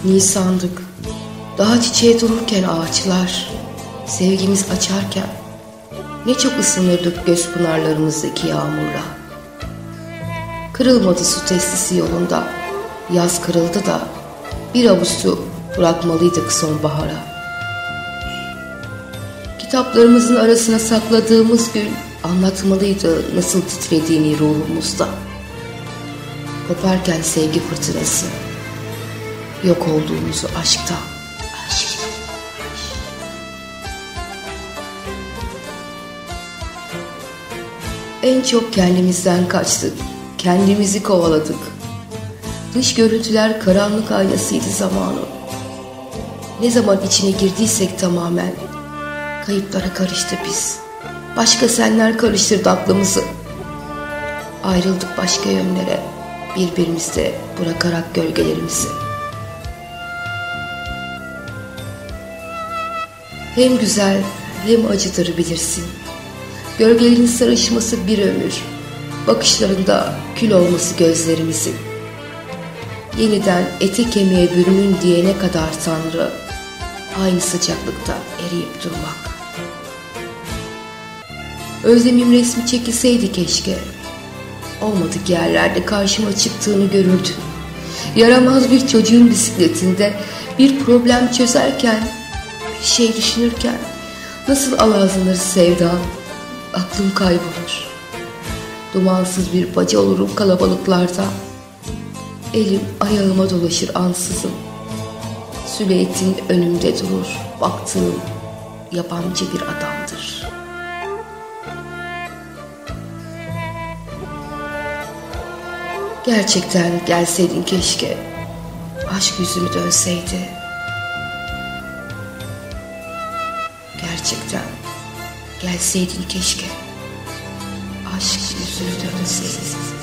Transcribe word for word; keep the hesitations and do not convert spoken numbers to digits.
Nisan'dık. Daha çiçeğe dururken ağaçlar, sevgimiz açarken ne çok ısınırdık göz pınarlarımızdaki yağmurla. Kırılmadı su testisi yolunda, yaz kırıldı da bir avuç su bırakmalıydık sonbahara. Kitaplarımızın arasına sakladığımız gün anlatmalıydı nasıl titrediğini ruhumuzda. Koparken sevgi fırtınası, yok olduğumuzu aşkta. Aşk. En çok kendimizden kaçtık, kendimizi kovaladık. Dış görüntüler karanlık aynasıydı zamanın. Ne zaman içine girdiysek tamamen kayıplara karıştı biz. Başka senler karıştırdı aklımızı. Ayrıldık başka yönlere, birbirimizde bırakarak gölgelerimizi. Hem güzel hem acıdır bilirsin. Gölgelerin sarışması bir ömür, bakışlarında kül olması gözlerimizin. Yeniden ete kemiğe bürünün diyene kadar Tanrı, aynı sıcaklıkta eriyip durmak. Özlemim resmi çekilseydi keşke. Olmadık yerlerde karşıma çıktığını görürdüm. Yaramaz bir çocuğun bisikletinde bir problem çözerken, bir şey düşünürken nasıl alazlanır sevda, aklım kaybolur. Dumansız bir baca olurum kalabalıklarda. Elim ayağıma dolaşır ansızın. Süleyt'in önümde durur, baktığım yabancı bir adamdır. Gerçekten gelseydin keşke, aşk yüzünü dönseydi. Gerçekten gelseydin keşke, aşk yüzünü dönseydi.